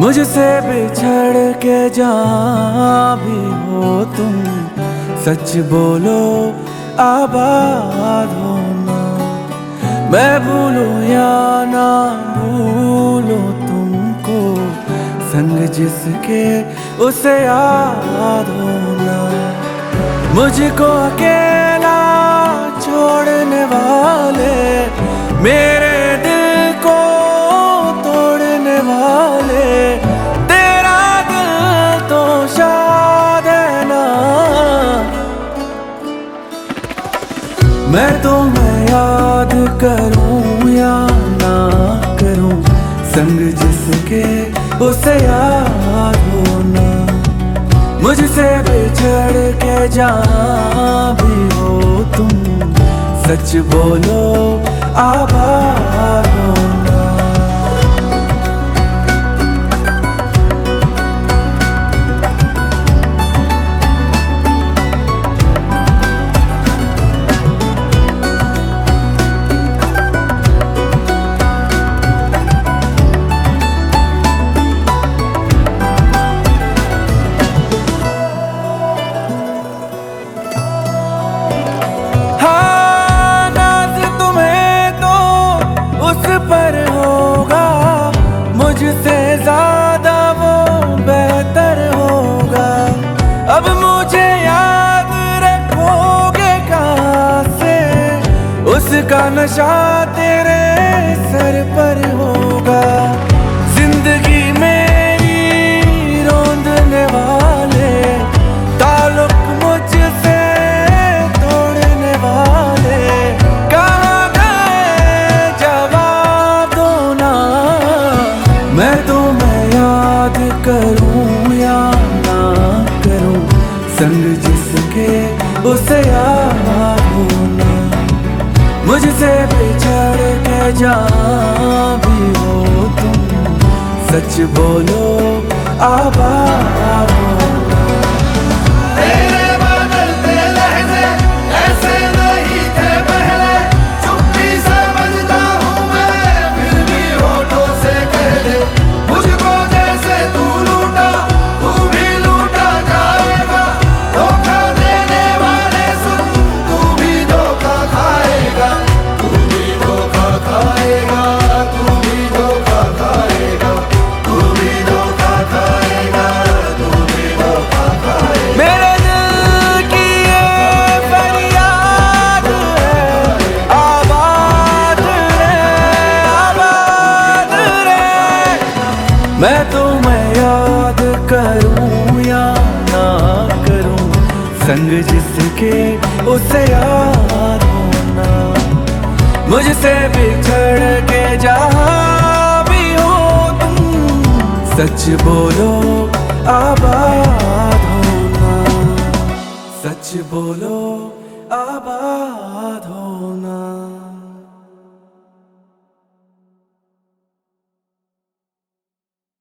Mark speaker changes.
Speaker 1: मुझसे बिछड़ के जहाँ भी हो तुम, सच बोलो आबाद हो ना। मैं भूलूं या ना भूलूं तुमको, संग जिसके उसे याद हो ना। मुझको अकेला छोड़ने वाले, मेरे दिल को तोड़ने वाले, तेरा दिल तो शाद है ना। मैं तुम्हें याद करूं या ना करूं, संग जिसके उसे याद हो ना। मुझसे बिछड़ के जहाँ भी हो तुम, सच बोलो आबाद हो ना। पर होगा मुझसे ज्यादा वो बेहतर होगा। अब मुझे याद रखोगे कहाँ से, उसका नशा तेरे सर पर होगा। जिंदगी मेरी रोंदने वाले, ताल्लुक मुझसे तोड़ने वाले, मैं तुम्हें याद करूं या ना करूं, संग जिसके उसे याद हो ना। मुझसे बिछड़ के जहाँ भी हो तुम, सच बोलो आबाद हो ना।
Speaker 2: तेरे बदलते लहजे ऐसे नहीं थे पहले, चुप्पी से बजता हूँ मैं फिर भी होठों से कह दे। मुझको जैसे तू लूटा तू भी लूटा जाएगा, धोखा देने वाले सुन तू भी धोखा खाएगा। तू भी धोखा खाएगा, तू भी धोखा खाएगा, तू भी धोखा खाएगा, तू भी धोखा खाएगा।
Speaker 1: मेरे दिल की ये फरियाद है, आबाद रहे, आबाद रहे। मैं तुम्हें याद करूं या ना करूं, संग जिसके उसे याद हो ना। मुझसे बिछड़ के जहाँ भी हो तुम, सच बोलो आबाद हो ना। सच बोलो आबाद हो।